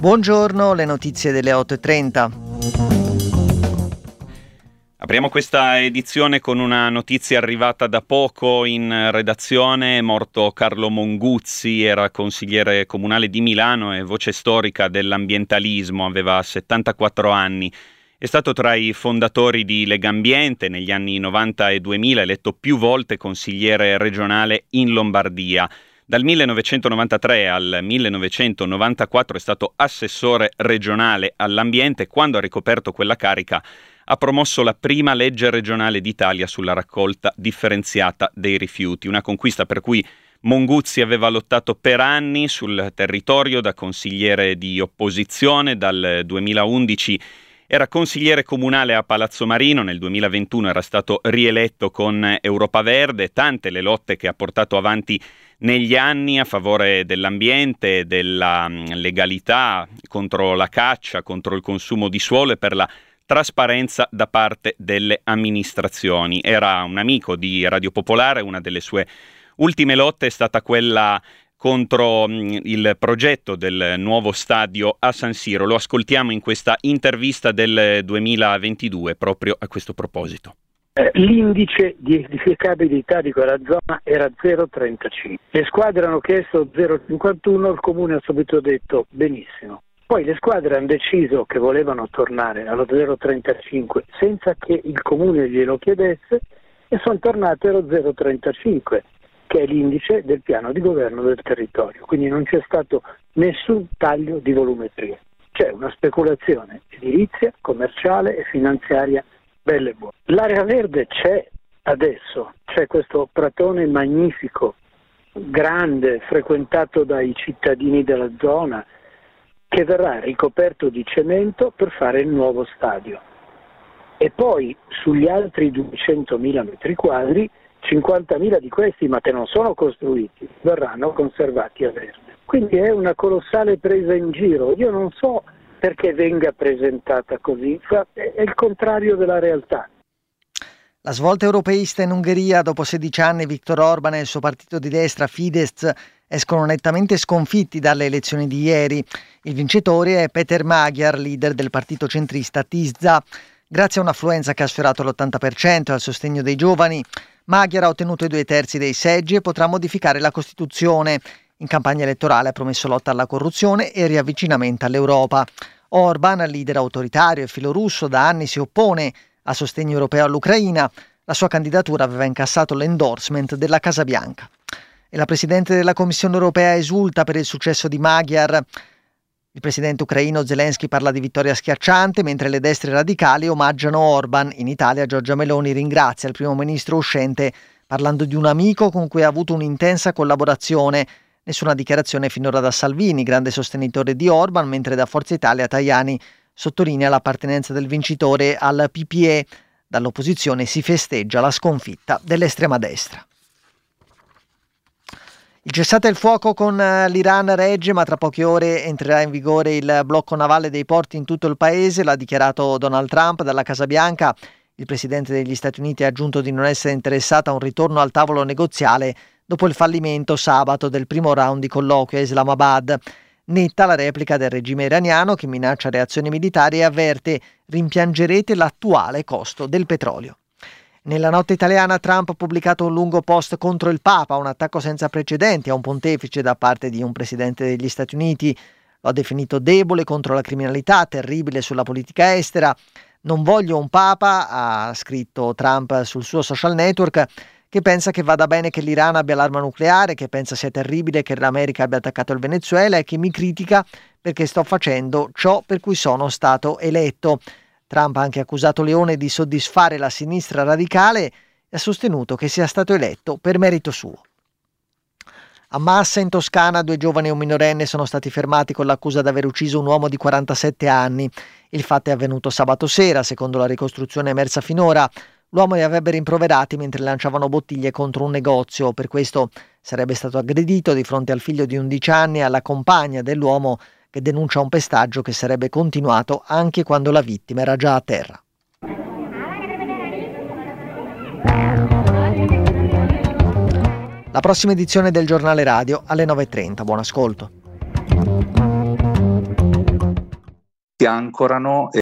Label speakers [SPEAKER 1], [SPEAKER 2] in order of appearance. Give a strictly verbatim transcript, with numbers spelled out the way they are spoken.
[SPEAKER 1] Buongiorno, le notizie delle otto e trenta.
[SPEAKER 2] Apriamo questa edizione con una notizia arrivata da poco in redazione. È morto Carlo Monguzzi, era consigliere comunale di Milano e voce storica dell'ambientalismo, aveva settantaquattro anni. È stato tra i fondatori di Legambiente negli anni novanta e duemila, eletto più volte consigliere regionale in Lombardia. Dal millenovecentonovantatré al millenovecentonovantaquattro è stato assessore regionale all'ambiente. Quando ha ricoperto quella carica ha promosso la prima legge regionale d'Italia sulla raccolta differenziata dei rifiuti, una conquista per cui Monguzzi aveva lottato per anni sul territorio da consigliere di opposizione. Dal duemilaundici era consigliere comunale a Palazzo Marino, nel duemilaventuno era stato rieletto con Europa Verde. Tante le lotte che ha portato avanti negli anni a favore dell'ambiente, della legalità, contro la caccia, contro il consumo di suolo e per la trasparenza da parte delle amministrazioni. Era un amico di Radio Popolare, una delle sue ultime lotte è stata quella contro mh, il progetto del nuovo stadio a San Siro. Lo ascoltiamo in questa intervista del duemilaventidue proprio a questo proposito.
[SPEAKER 3] Eh, l'indice di edificabilità di quella zona era zero virgola trentacinque. Le squadre hanno chiesto zero virgola cinquantuno, il comune ha subito detto benissimo. Poi le squadre hanno deciso che volevano tornare allo zero virgola trentacinque senza che il comune glielo chiedesse e sono tornate allo zero virgola trentacinque, che è l'indice del piano di governo del territorio. Quindi non c'è stato nessun taglio di volumetria. C'è una speculazione edilizia, commerciale e finanziaria bella e buona. L'area verde c'è adesso, c'è questo pratone magnifico, grande, frequentato dai cittadini della zona, che verrà ricoperto di cemento per fare il nuovo stadio. E poi sugli altri duecentomila metri quadri, cinquantamila di questi, ma che non sono costruiti, verranno conservati a verde. Quindi è una colossale presa in giro. Io non so perché venga presentata così, è il contrario della realtà.
[SPEAKER 1] La svolta europeista in Ungheria, dopo sedici anni, Viktor Orban e il suo partito di destra Fidesz escono nettamente sconfitti dalle elezioni di ieri. Il vincitore è Péter Magyar, leader del partito centrista Tisza. Grazie a un'affluenza che ha sfiorato l'ottanta per cento e al sostegno dei giovani, Magyar ha ottenuto i due terzi dei seggi e potrà modificare la Costituzione. In campagna elettorale ha promesso lotta alla corruzione e riavvicinamento all'Europa. Orban, leader autoritario e filorusso, da anni si oppone al sostegno europeo all'Ucraina. La sua candidatura aveva incassato l'endorsement della Casa Bianca. E la Presidente della Commissione europea esulta per il successo di Magyar. Il presidente ucraino Zelensky parla di vittoria schiacciante, mentre le destre radicali omaggiano Orban. In Italia Giorgia Meloni ringrazia il primo ministro uscente parlando di un amico con cui ha avuto un'intensa collaborazione. Nessuna dichiarazione finora da Salvini, grande sostenitore di Orban, mentre da Forza Italia Tajani sottolinea l'appartenenza del vincitore al P P E. Dall'opposizione si festeggia la sconfitta dell'estrema destra. Il cessate il fuoco con l'Iran regge, ma tra poche ore entrerà in vigore il blocco navale dei porti in tutto il paese, l'ha dichiarato Donald Trump dalla Casa Bianca. Il presidente degli Stati Uniti ha aggiunto di non essere interessato a un ritorno al tavolo negoziale dopo il fallimento sabato del primo round di colloquio a Islamabad. Netta la replica del regime iraniano che minaccia reazioni militari e avverte: rimpiangerete l'attuale costo del petrolio. Nella notte italiana Trump ha pubblicato un lungo post contro il Papa, un attacco senza precedenti a un pontefice da parte di un presidente degli Stati Uniti. Lo ha definito debole contro la criminalità, terribile sulla politica estera. Non voglio un Papa, ha scritto Trump sul suo social network, che pensa che vada bene che l'Iran abbia l'arma nucleare, che pensa sia terribile che l'America abbia attaccato il Venezuela e che mi critica perché sto facendo ciò per cui sono stato eletto. Trump ha anche accusato Leone di soddisfare la sinistra radicale e ha sostenuto che sia stato eletto per merito suo. A Massa, in Toscana, due giovani e un minorenne sono stati fermati con l'accusa di aver ucciso un uomo di quarantasette anni. Il fatto è avvenuto sabato sera, secondo la ricostruzione emersa finora. L'uomo li avrebbe rimproverati mentre lanciavano bottiglie contro un negozio. Per questo sarebbe stato aggredito di fronte al figlio di undici anni e alla compagna dell'uomo, che denuncia un pestaggio che sarebbe continuato anche quando la vittima era già a terra. La prossima edizione del giornale radio alle nove e trenta. Buon ascolto.
[SPEAKER 4] si ancorano